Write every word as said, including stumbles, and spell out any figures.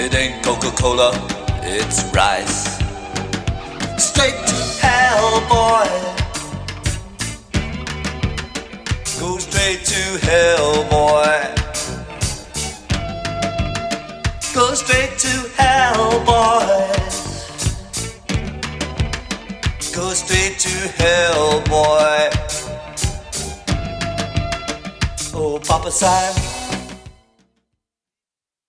It ain't Coca-Cola, it's rice. Straight to hell, boy. Go straight to hell, boy. Go straight to hell, boys. Go straight to hell, boy. Oh, Papa Simon,